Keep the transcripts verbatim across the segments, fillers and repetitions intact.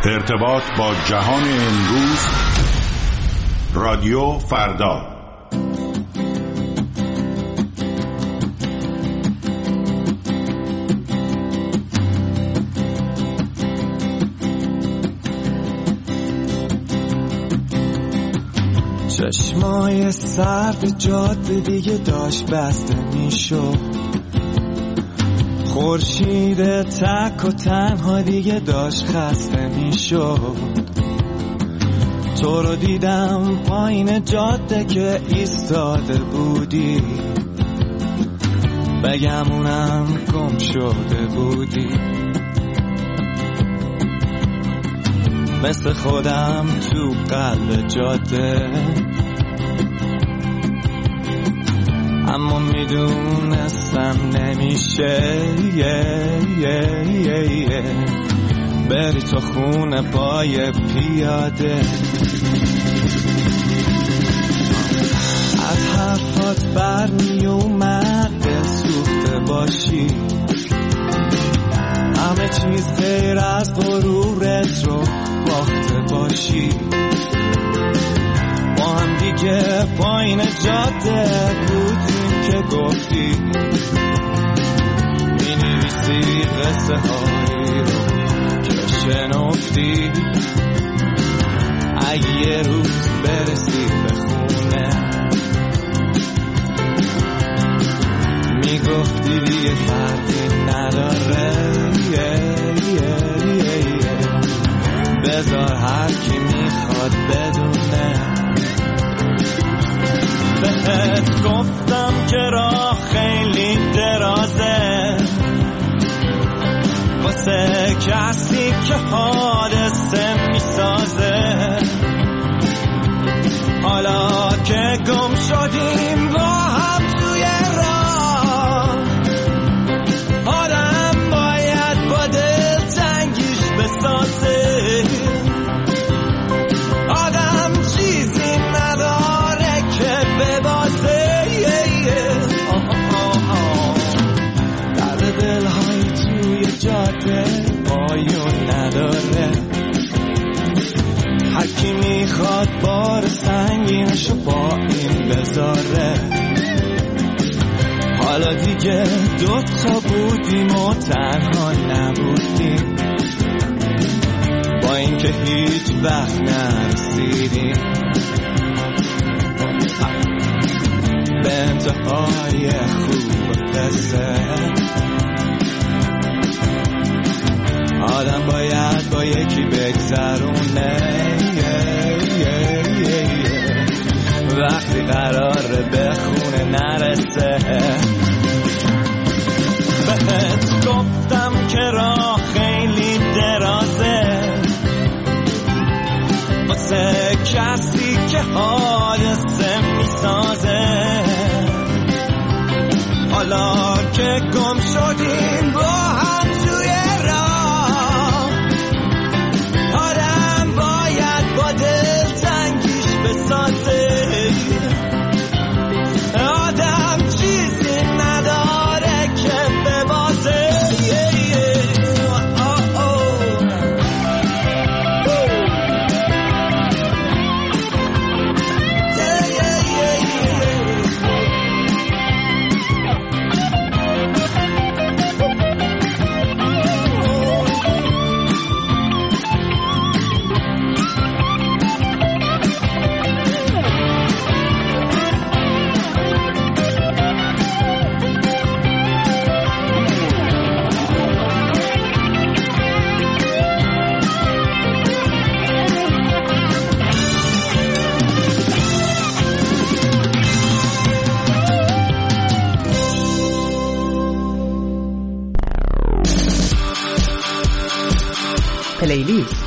ارتباط با جهان امروز، رادیو فردا. چشمای سرد جاده دیگه داشت بسته میشد، خورشید تک و تنها دیگه داشت خسته میشد. تو رو دیدم پایین جاده که ایستاده بودی، بگمونم گم شده بودی. مثل خودم تو قلب جاده، اما میدونستم نمیشه یه یه یه یه بری تو خونه پای پیاده. از حرفات برمی اومد سوخته باشی، همه چیز غیر از غرورت رو باخته باشی. با هم دیگه پایین جاده بودیم که گفتی می نویسی قصه هایی رو که شنفتی. اگه یه روز برسی به خونه می گفتی دیگه فردی نداره، بذار هر کی میخواد بدونه. بهت گفتم که راه خیلی درازه واسه کسی که حادثه میسازه. حالا که گم شدیم با هم توی راه، آدم باید با دل تنگیش بسازه. آدم چیزی نداره که ببازه، درد دلهای توی جاده پایون نداره. هر کی میخواد بار سنگینشو با این بذاره. حالا دیگه دوتا بودیم و تنها نبودیم، با اینکه هیچ وقت نرسیدیم به انتهای خوب قصه. آدم باید با یکی بگذرونه وقتی قراره به خونه نرسه. بهت گفتم که راه خیلی درازه واسه کسی که حادثه میسازه. حالا که گم شدیم با هم توی راه، آدم باید با دل تنگیش بسازه. آدم چیزی نداره که ببازه. پلیلیست.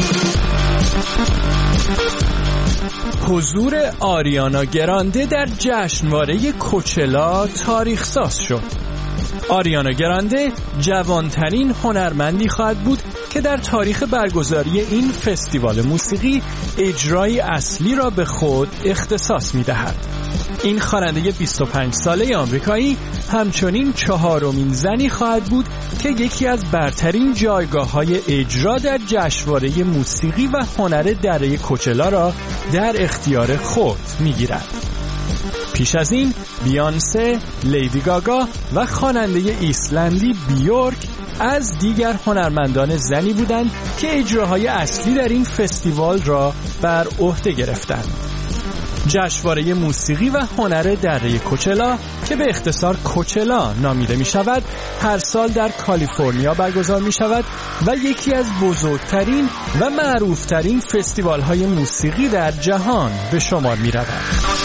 حضور آریانا گرانده در جشنواره کوچلا تاریخ ساز شد. آریانا گرانده جوانترین هنرمندی خواهد بود که در تاریخ برگزاری این فستیوال موسیقی اجرای اصلی را به خود اختصاص می‌دهد. این خواننده بیست و پنج ساله آمریکایی همچنین چهارمین زنی خواهد بود که یکی از برترین جایگاه‌های اجرا در جشنواره موسیقی و هنر دره کوچلا را در اختیار خود می‌گیرد. پیش از این بیانسه، لیدی گاگا و خواننده ایسلندی بیورک از دیگر هنرمندان زنی بودند که اجراهای اصلی در این فستیوال را بر عهده گرفتند. جشنواره موسیقی و هنر دره کوچلا که به اختصار کوچلا نامیده می شود هر سال در کالیفرنیا برگزار می شود و یکی از بزرگترین و معروفترین فستیوال های موسیقی در jahon به شمار می رود.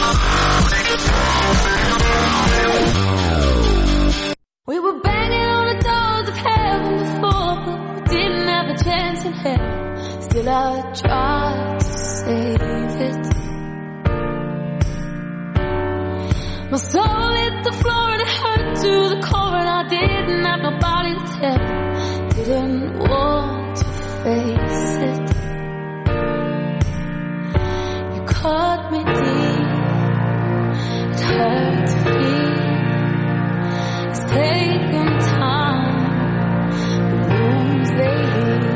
We were banging on the doors of heaven before, but we didn't have a chance in hell. Still I tried to save it. My soul hit the floor and it hurt to the core, and I didn't have nobody to tell. Didn't want to face it. You caught me deep. It hurt to feel. It's taken time. The wounds they heal.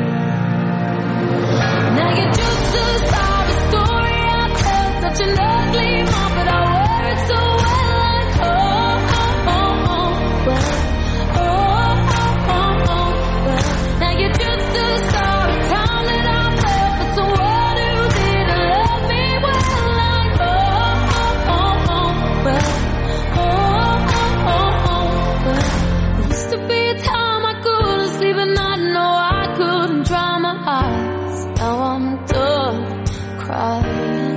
Now you're just a sorry story I tell. Such an ugly mom, but I wear it so well. Like oh, oh, oh, oh, well. Oh, oh, oh, oh, well. Now you're just a sorry time that I fell for someone who didn't love me well. Like oh, oh, oh, oh, well. Oh, oh, oh, oh, well. There used to be a time I couldn't sleep at night. No, I couldn't dry my eyes. Now I'm done crying.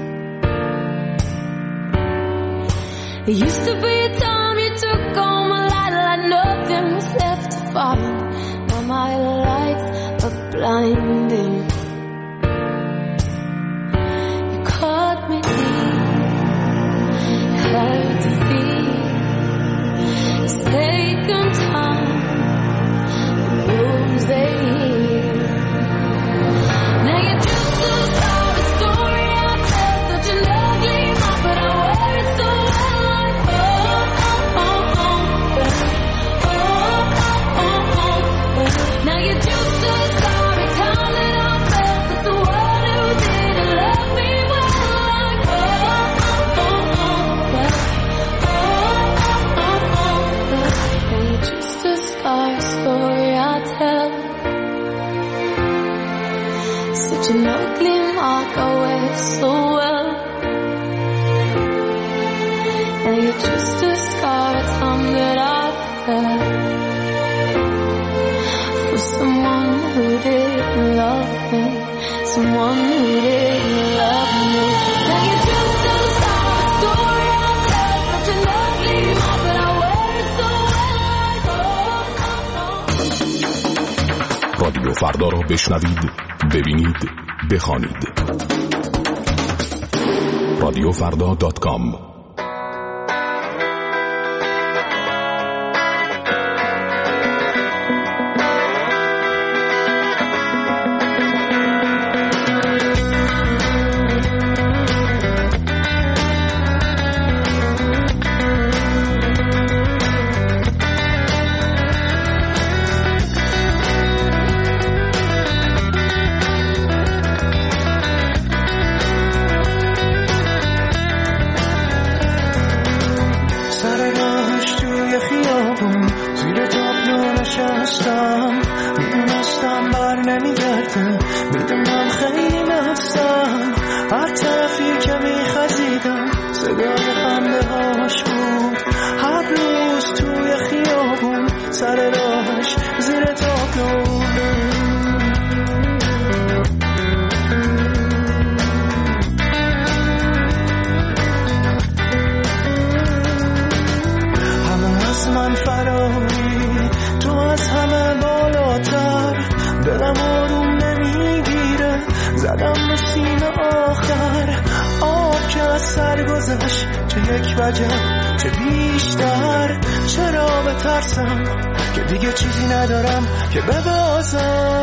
There used to be a time you took all my light like nothing was left to follow. Now my lights are blinding. You caught me deep. It hurt to feel. It's taken time. The wounds they heal. Now you're just a sorry story I tell. Such an ugly mouth, but I wear it so well. Like oh, oh, oh, oh, well. Oh, oh, oh, oh, well. Now you're just a sorry time that I fell for the one who didn't love me well. Like oh, oh, oh, oh, well. Oh, oh, oh, oh, well. Now you're just a sorry story I tell. Such an ugly mark I wear so well. Now you're just a scar, a time that I fell for someone who didn't love me, someone who didn't love me. Now you're just a scar, a story I tell. Such an ugly mark, but I wear it so well. Like oh, oh, oh. رادیو فردا را بشنوید، ببینید، بخوانید. رادیو فردا دات کام. چه یک وجه چه بیشتر، چرا بترسم که دیگه چیزی ندارم که ببازم.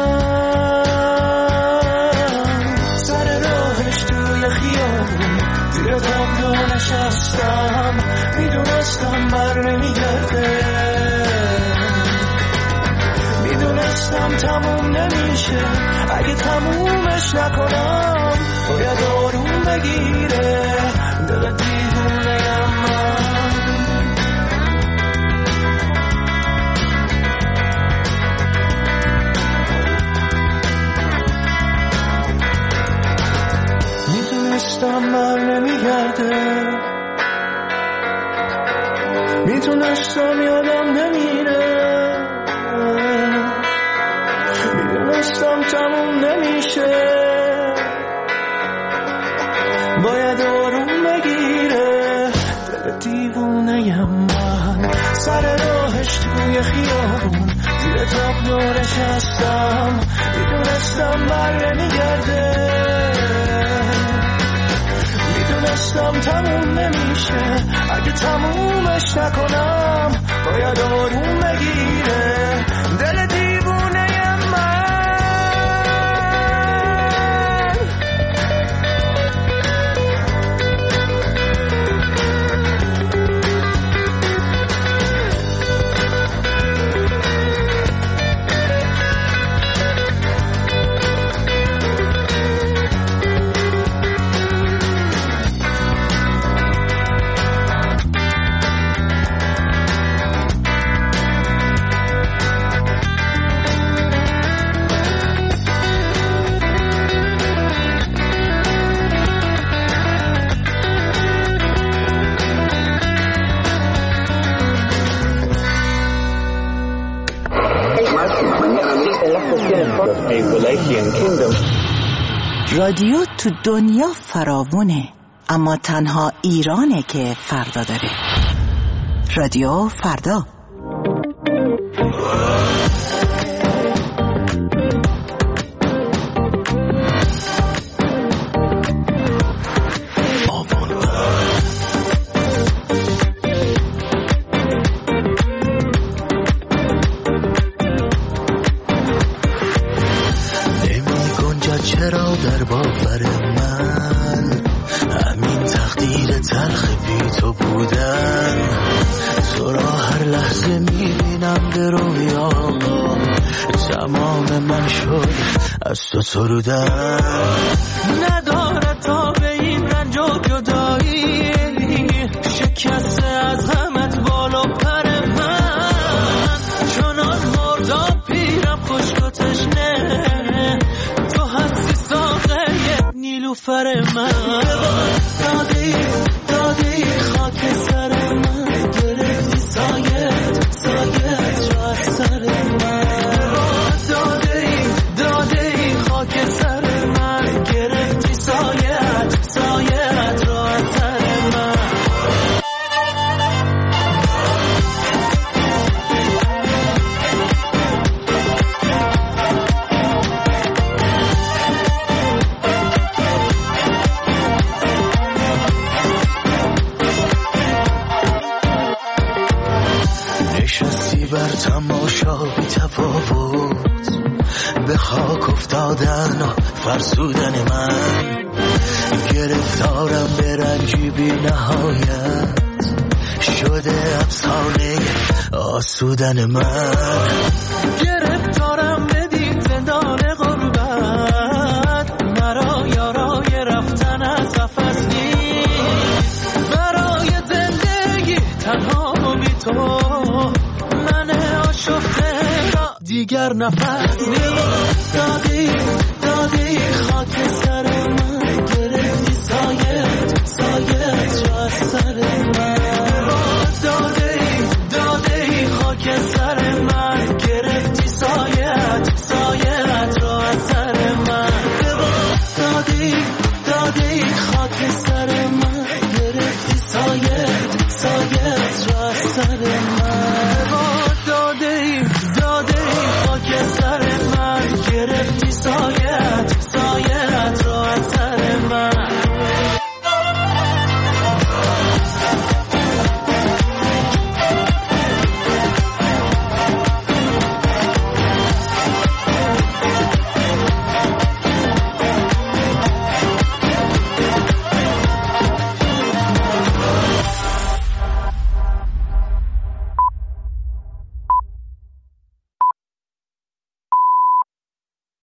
سر راهش توی خیابون زیر تابلو نشستم، میدونم میدونستم بر نمیگرده، میدونستم تموم نمیشه، اگه تمومش نکنم باید آروم بگیره دل دیوونه‌ام من. میدونستم بر نمیگرده، میدونستم یادم نمیره، میدونستم تموم نمیشه، باید آروم بگیره دل دیوونه‌ام من. سر راهش توی خیابون زیر تابلو نشستم، میدونستم بر نمیگرده، میدونستم تموم نمیشه، اگه تمومش نکنم باید آروم بگیره دل دیوونه‌ام من. رادیو تو دنیا فراوونه، اما تنها ایرانه که فردا داره. رادیو فردا. چرا در باور من همین تقدیر تلخ بی تو بودن، تو را هر لحظه میبینم به رویا، تمام من شد از تو سرودن. نداره تا به این رنج و جدایی، شکسته از غمت بالا پر من، چنان مردا پیرم خشک و تشنه، نیلوفر من. دادی دادی خاک سر من، گرفتی سایت سایت را از سر من. دادی دادی خاک سر من، گرفتی سایت سایت را از سر من. بر تماشا بی تفاوت، به خاک افتادن و فرسودن من، گرفتارم به رنجی بی نهایت، شده افسانه آسودن من. گرفتارم بدید زندان غربت، مرا یارای رفتن از قفس نیست، برای زندگی تنها و بی تو، من آشفته را دیگر نفس نیست.